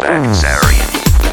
Zarian.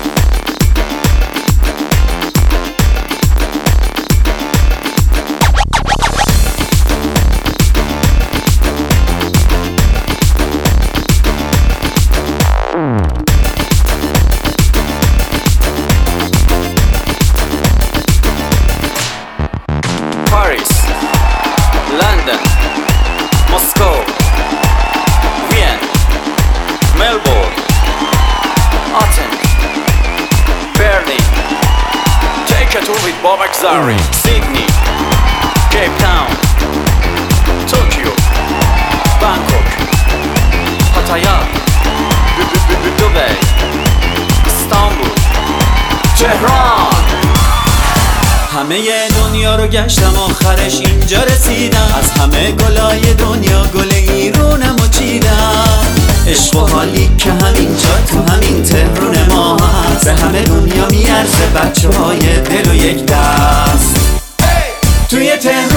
Paris, London, Moscow, Vienna, Melbourne, Athens, Berlin. Take a tour with Babak Zari. Sydney, Cape Town, Tokyo, Bangkok, Pattaya, Dubai, Istanbul, Tehran. همه دنیا رو گشتم آخرش اینجا رسیدم. از همه گلای دنیا گل ایرونم و چیدم. عشق و حالی که همینجا تو همین تهرون ما هست، به همه دنیا میارزه بچه های دل و یک دست. توی تهران